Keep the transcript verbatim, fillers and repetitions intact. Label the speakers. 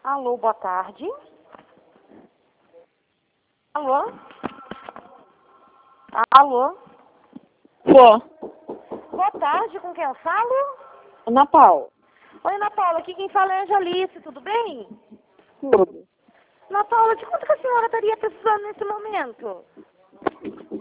Speaker 1: Alô, boa tarde. Alô? Alô?
Speaker 2: Pô,
Speaker 1: Boa tarde, com quem eu falo?
Speaker 2: Ana Paula,
Speaker 1: Oi, Ana Paula, aqui quem fala é a Angelice, tudo bem?
Speaker 2: tudo.
Speaker 1: Ana Paula, de quanto que a senhora estaria precisando nesse momento?